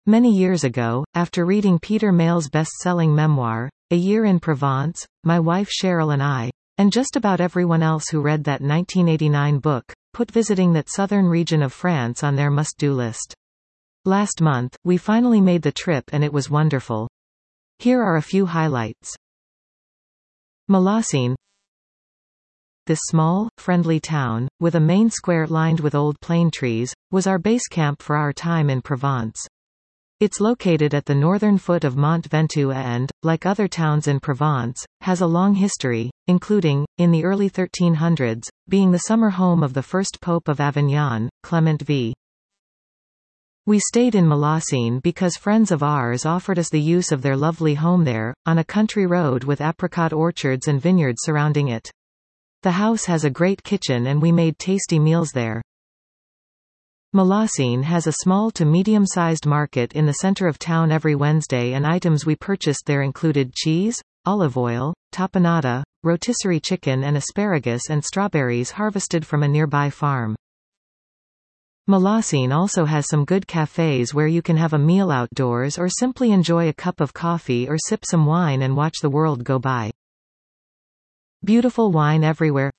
Many years ago, after reading Peter Mail's best-selling memoir, A Year in Provence, my wife Cheryl and I, and just about everyone else who read that 1989 book, put visiting that southern region of France on their must-do list. Last month, we finally made the trip and it was wonderful. Here are a few highlights. Malacine. This small, friendly town, with a main square lined with old plane trees, was our base camp for our time in Provence. It's located at the northern foot of Mont Ventoux and, like other towns in Provence, has a long history, including, in the early 1300s, being the summer home of the first Pope of Avignon, Clement V. We stayed in Malacine because friends of ours offered us the use of their lovely home there, on a country road with apricot orchards and vineyards surrounding it. The house has a great kitchen and we made tasty meals there. Malacine has a small to medium-sized market in the center of town every Wednesday, and items we purchased there included cheese, olive oil, tapenade, rotisserie chicken and asparagus and strawberries harvested from a nearby farm. Malacine also has some good cafes where you can have a meal outdoors or simply enjoy a cup of coffee or sip some wine and watch the world go by. Beautiful wine everywhere.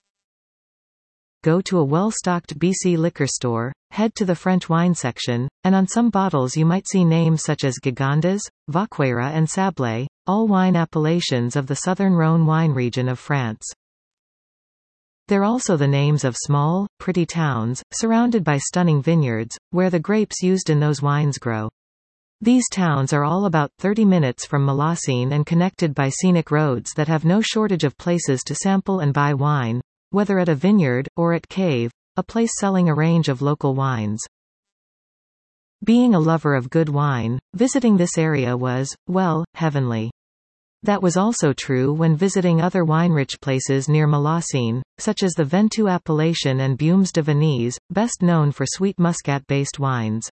Go to a well-stocked BC liquor store, head to the French wine section, and on some bottles you might see names such as Gigondas, Vauqueyras and Sablé, all wine appellations of the southern Rhône wine region of France. They're also the names of small, pretty towns, surrounded by stunning vineyards, where the grapes used in those wines grow. These towns are all about 30 minutes from Malacine and connected by scenic roads that have no shortage of places to sample and buy wine, whether at a vineyard, or at Cave, a place selling a range of local wines. Being a lover of good wine, visiting this area was, well, heavenly. That was also true when visiting other wine-rich places near Malacine, such as the Ventoux appellation and Bumes de Venise, best known for sweet muscat-based wines.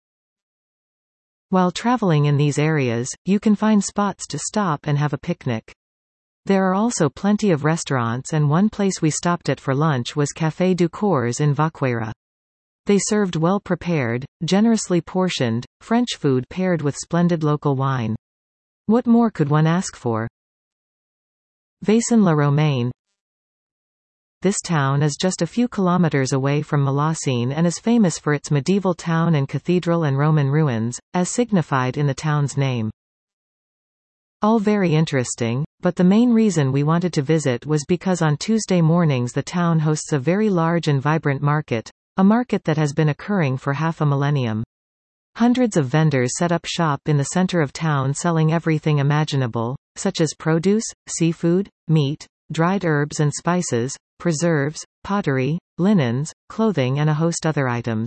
While traveling in these areas, you can find spots to stop and have a picnic. There are also plenty of restaurants, and one place we stopped at for lunch was Café du Cours in Vauqueyras. They served well-prepared, generously portioned, French food paired with splendid local wine. What more could one ask for? Vaison-la-Romaine. This town is just a few kilometers away from Malacine and is famous for its medieval town and cathedral and Roman ruins, as signified in the town's name. All very interesting, but the main reason we wanted to visit was because on Tuesday mornings the town hosts a very large and vibrant market, a market that has been occurring for half a millennium. Hundreds of vendors set up shop in the center of town selling everything imaginable, such as produce, seafood, meat, dried herbs and spices, preserves, pottery, linens, clothing and a host other items.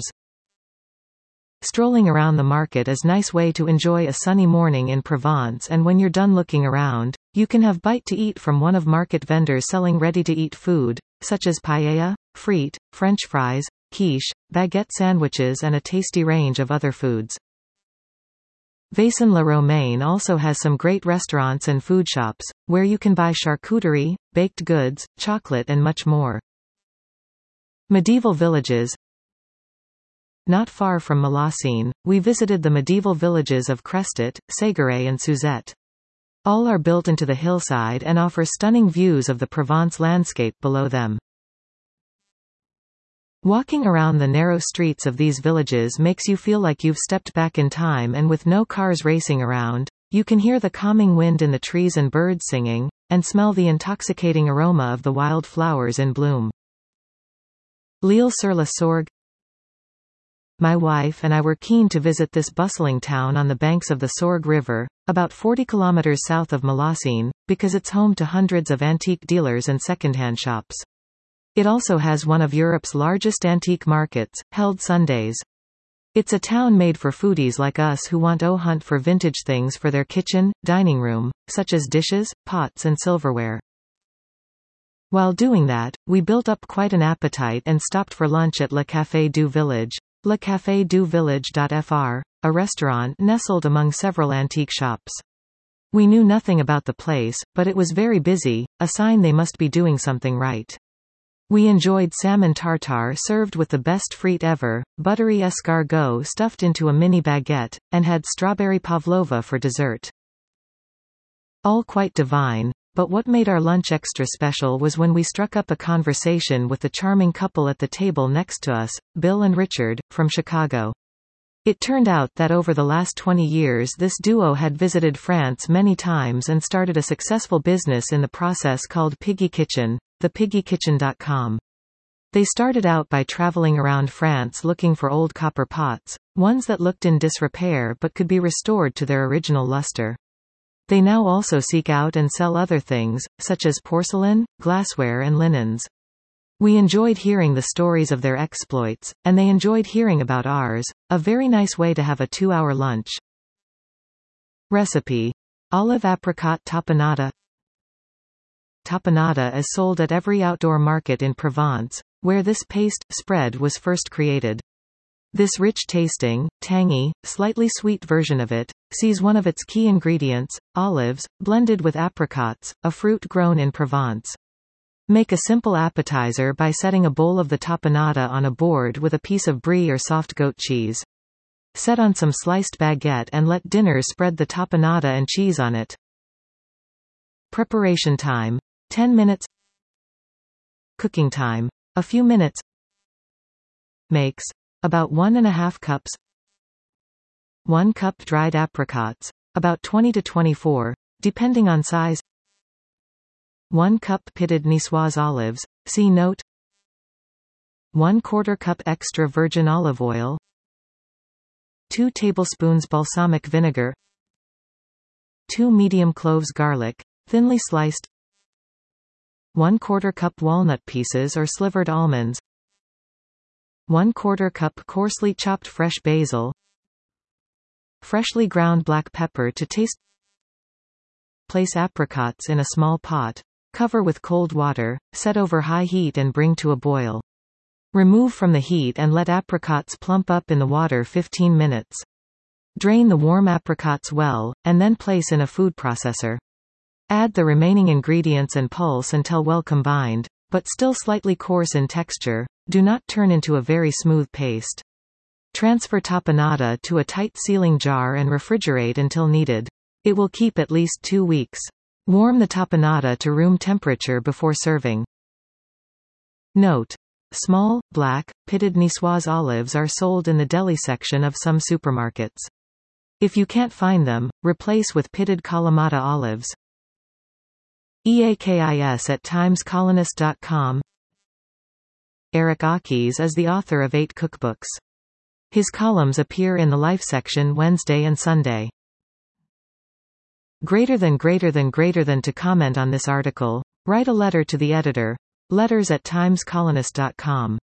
Strolling around the market is a nice way to enjoy a sunny morning in Provence, and when you're done looking around, you can have bite to eat from one of market vendors selling ready-to-eat food, such as paella, frite, French fries, quiche, baguette sandwiches and a tasty range of other foods. Vaison-la-Romaine also has some great restaurants and food shops, where you can buy charcuterie, baked goods, chocolate and much more. Medieval villages. Not far from Malacine, we visited the medieval villages of Crestet, Séguret and Suzette. All are built into the hillside and offer stunning views of the Provence landscape below them. Walking around the narrow streets of these villages makes you feel like you've stepped back in time, and with no cars racing around, you can hear the calming wind in the trees and birds singing, and smell the intoxicating aroma of the wild flowers in bloom. L'Isle-sur-la-Sorgue. My wife and I were keen to visit this bustling town on the banks of the Sorgue River, about 40 kilometers south of Malacine, because it's home to hundreds of antique dealers and second-hand shops. It also has one of Europe's largest antique markets, held Sundays. It's a town made for foodies like us who want to hunt for vintage things for their kitchen, dining room, such as dishes, pots and silverware. While doing that, we built up quite an appetite and stopped for lunch at Le Café du Village, Le Café du Village.fr, a restaurant nestled among several antique shops. We knew nothing about the place, but it was very busy, a sign they must be doing something right. We enjoyed salmon tartare served with the best frite ever, buttery escargot stuffed into a mini baguette, and had strawberry pavlova for dessert. All quite divine, but what made our lunch extra special was when we struck up a conversation with the charming couple at the table next to us, Bill and Richard, from Chicago. It turned out that over the last 20 years this duo had visited France many times and started a successful business in the process called Piggy Kitchen, thepiggykitchen.com. They started out by traveling around France looking for old copper pots, ones that looked in disrepair but could be restored to their original luster. They now also seek out and sell other things, such as porcelain, glassware and linens. We enjoyed hearing the stories of their exploits, and they enjoyed hearing about ours, a very nice way to have a 2-hour lunch. Recipe. Olive apricot tapenade. Tapenade is sold at every outdoor market in Provence, where this paste spread was first created. This rich-tasting, tangy, slightly sweet version of it sees one of its key ingredients, olives, blended with apricots, a fruit grown in Provence. Make a simple appetizer by setting a bowl of the tapenade on a board with a piece of brie or soft goat cheese. Set on some sliced baguette and let dinners spread the tapenade and cheese on it. Preparation time. 10 minutes. Cooking time. A few minutes. Makes. About 1½ cups. 1 cup dried apricots. About 20 to 24, depending on size. 1 cup pitted Niçoise olives, see note. 1/4 cup extra virgin olive oil. 2 tablespoons balsamic vinegar. 2 medium cloves garlic, thinly sliced. 1/4 cup walnut pieces or slivered almonds. 1/4 cup coarsely chopped fresh basil. Freshly ground black pepper to taste. Place apricots in a small pot. Cover with cold water, set over high heat and bring to a boil. Remove from the heat and let apricots plump up in the water 15 minutes. Drain the warm apricots well, and then place in a food processor. Add the remaining ingredients and pulse until well combined, but still slightly coarse in texture. Do not turn into a very smooth paste. Transfer tapenade to a tight sealing jar and refrigerate until needed. It will keep at least 2 weeks. Warm the tapenade to room temperature before serving. Note. Small, black, pitted Niçoise olives are sold in the deli section of some supermarkets. If you can't find them, replace with pitted Kalamata olives. EAKIS at timescolonist.com. Eric Akis is the author of 8 cookbooks. His columns appear in the Life section Wednesday and Sunday. Greater than to comment on this article, write a letter to the editor. Letters@timescolonist.com.